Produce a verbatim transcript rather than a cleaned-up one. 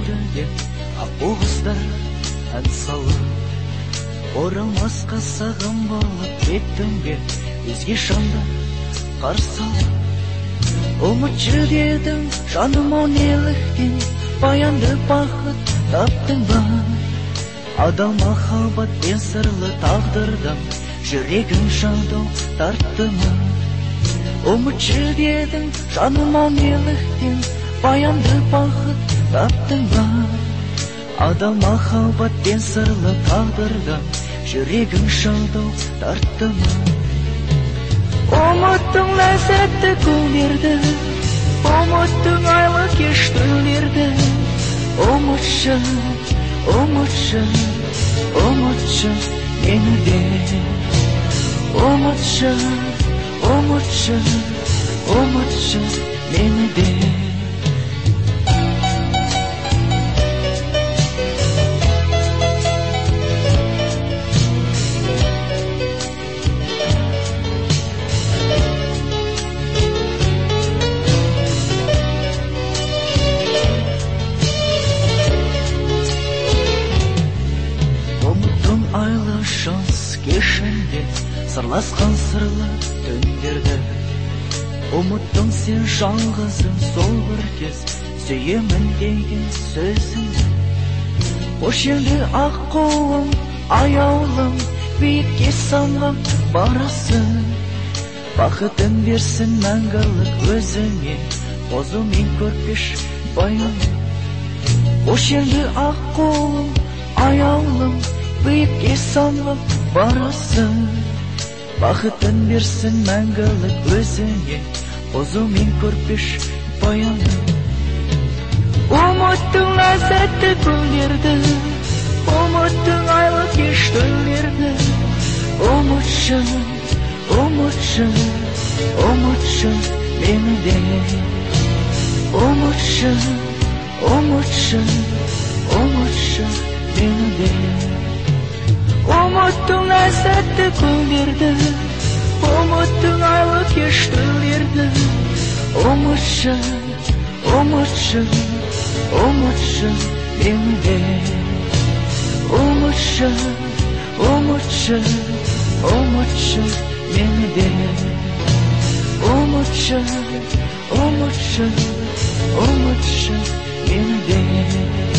көңілден автобустар ән салып оралмасқа сағым болып кеттің бе өзге шамда қарсы алып ұмытшы дедің жаныма неліктен баянды бақыт таптың ба адал махаббат пен сырлы тағдырдан жүрегің жаудау тартты ма ұмытшы дедің жаныма неліктен баянды бақыт таптың ба адал махаббат пен сырлы тағдырдан жүрегің жаудау тартты ма ұмыттың ләззәтті күндерді ұмыттың айлы кеш түндерді ұмытшы ұмытшы ұмытшы мені де ұмытшы ұмытшы ұмытшы мені де айлы жаз кешінде сырласқан сырлы түндерді ұмыттың сен жалғызым сол бір кез сүйемін деген сөзіңді қош енді ақ қолым аяулым биікке самғап барасың бақытын берсін мәңгілік өзіңе қозумен көрпеш баян қош енді ақ қолым аяулым биікке самғап барасың бақытын берсін мәңгілік өзіңе қозумен көрпеш баяным ұмыттың ләззәтті күндерді ұмыттың айлы кеш түндерді ұмытшы ұмытшы ұмытшы мені де ұмытшы ұмытшы ұмытшы мені де ұмыттың ләззәтті күндерді ұмыттың айлы кеш түндерді ұмытшы ұмытшы ұмытшы мені де ұмытшы ұмытшы ұмытшы мені де ұмытшы ұмытшы ұмытшы мені де